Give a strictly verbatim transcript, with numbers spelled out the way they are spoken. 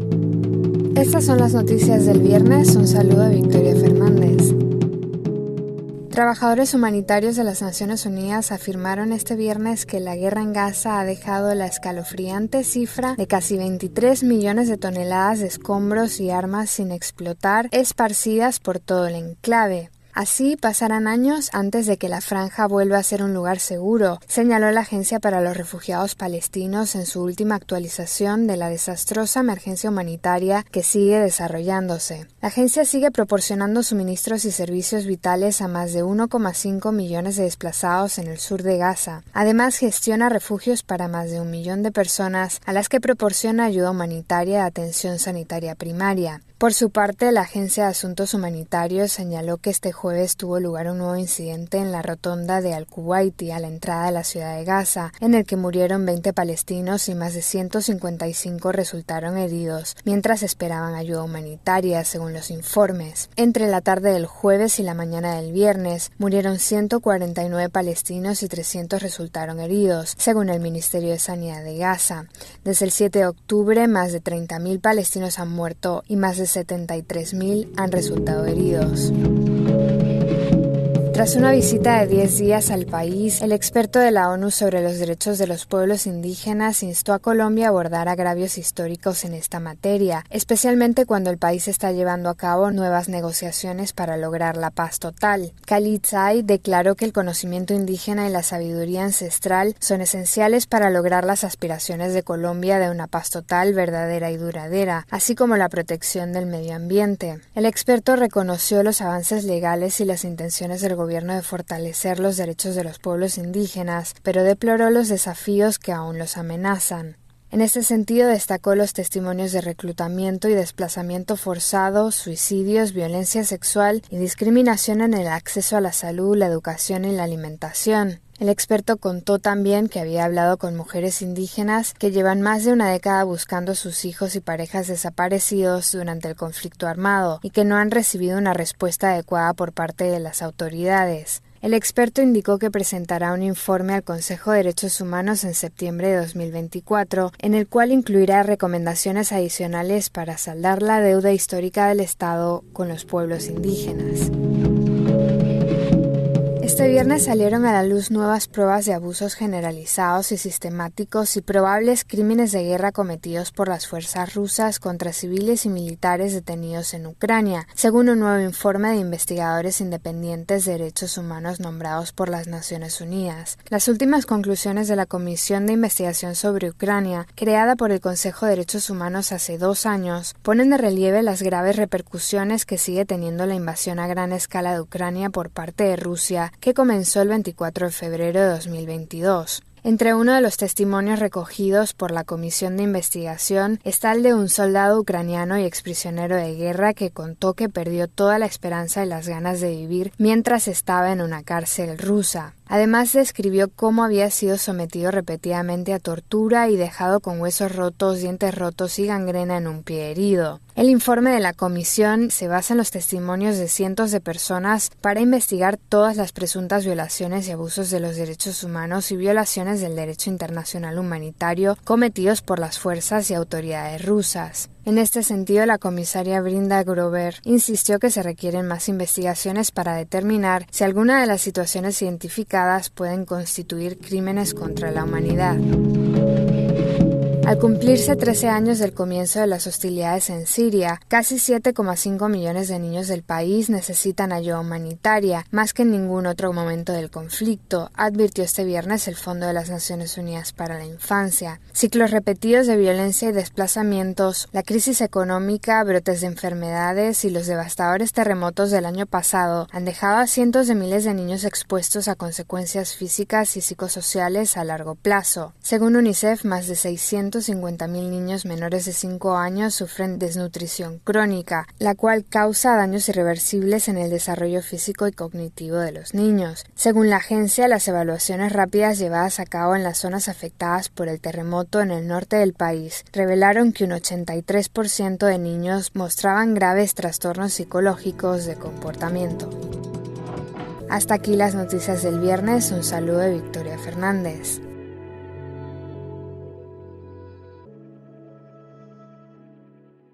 Estas son las noticias del viernes. Un saludo de Victoria Fernández. Trabajadores humanitarios de las Naciones Unidas afirmaron este viernes que la guerra en Gaza ha dejado la escalofriante cifra de casi veintitrés millones de toneladas de escombros y armas sin explotar esparcidas por todo el enclave. Así pasarán años antes de que la franja vuelva a ser un lugar seguro, señaló la Agencia para los Refugiados Palestinos en su última actualización de la desastrosa emergencia humanitaria que sigue desarrollándose. La agencia sigue proporcionando suministros y servicios vitales a más de uno coma cinco millones de desplazados en el sur de Gaza. Además, gestiona refugios para más de un millón de personas a las que proporciona ayuda humanitaria y atención sanitaria primaria. Por su parte, la Agencia de Asuntos Humanitarios señaló que este jueves tuvo lugar un nuevo incidente en la rotonda de Al-Kuwaiti, a la entrada de la ciudad de Gaza, en el que murieron veinte palestinos y más de ciento cincuenta y cinco resultaron heridos, mientras esperaban ayuda humanitaria, según los informes. Entre la tarde del jueves y la mañana del viernes, murieron ciento cuarenta y nueve palestinos y trescientos resultaron heridos, según el Ministerio de Sanidad de Gaza. Desde el siete de octubre, más de treinta mil palestinos han muerto y más de setenta y tres mil han resultado heridos. Tras una visita de diez días al país, el experto de la ONU sobre los derechos de los pueblos indígenas instó a Colombia a abordar agravios históricos en esta materia, especialmente cuando el país está llevando a cabo nuevas negociaciones para lograr la paz total. Khalid Zaid declaró que el conocimiento indígena y la sabiduría ancestral son esenciales para lograr las aspiraciones de Colombia de una paz total, verdadera y duradera, así como la protección del medio ambiente. El experto reconoció los avances legales y las intenciones del gobierno de fortalecer los derechos de los pueblos indígenas, pero deploró los desafíos que aún los amenazan. En este sentido, destacó los testimonios de reclutamiento y desplazamiento forzado, suicidios, violencia sexual y discriminación en el acceso a la salud, la educación y la alimentación. El experto contó también que había hablado con mujeres indígenas que llevan más de una década buscando a sus hijos y parejas desaparecidos durante el conflicto armado y que no han recibido una respuesta adecuada por parte de las autoridades. El experto indicó que presentará un informe al Consejo de Derechos Humanos en septiembre de dos mil veinticuatro, en el cual incluirá recomendaciones adicionales para saldar la deuda histórica del Estado con los pueblos indígenas. Este viernes salieron a la luz nuevas pruebas de abusos generalizados y sistemáticos y probables crímenes de guerra cometidos por las fuerzas rusas contra civiles y militares detenidos en Ucrania, según un nuevo informe de investigadores independientes de derechos humanos nombrados por las Naciones Unidas. Las últimas conclusiones de la Comisión de Investigación sobre Ucrania, creada por el Consejo de Derechos Humanos hace dos años, ponen de relieve las graves repercusiones que sigue teniendo la invasión a gran escala de Ucrania por parte de Rusia, que comenzó el veinticuatro de febrero de dos mil veintidós. Entre uno de los testimonios recogidos por la Comisión de Investigación está el de un soldado ucraniano y exprisionero de guerra que contó que perdió toda la esperanza y las ganas de vivir mientras estaba en una cárcel rusa. Además, describió cómo había sido sometido repetidamente a tortura y dejado con huesos rotos, dientes rotos y gangrena en un pie herido. El informe de la comisión se basa en los testimonios de cientos de personas para investigar todas las presuntas violaciones y abusos de los derechos humanos y violaciones del derecho internacional humanitario cometidos por las fuerzas y autoridades rusas. En este sentido, la comisaria Brinda Grover insistió que se requieren más investigaciones para determinar si alguna de las situaciones identificadas pueden constituir crímenes contra la humanidad. Al cumplirse trece años del comienzo de las hostilidades en Siria, casi siete coma cinco millones de niños del país necesitan ayuda humanitaria, más que en ningún otro momento del conflicto, advirtió este viernes el Fondo de las Naciones Unidas para la Infancia. Ciclos repetidos de violencia y desplazamientos, la crisis económica, brotes de enfermedades y los devastadores terremotos del año pasado han dejado a cientos de miles de niños expuestos a consecuencias físicas y psicosociales a largo plazo. Según UNICEF, más de seiscientos cincuenta mil niños menores de cinco años sufren desnutrición crónica, la cual causa daños irreversibles en el desarrollo físico y cognitivo de los niños. Según la agencia, las evaluaciones rápidas llevadas a cabo en las zonas afectadas por el terremoto en el norte del país revelaron que un ochenta y tres por ciento de niños mostraban graves trastornos psicológicos de comportamiento. Hasta aquí las noticias del viernes. Un saludo de Victoria Fernández.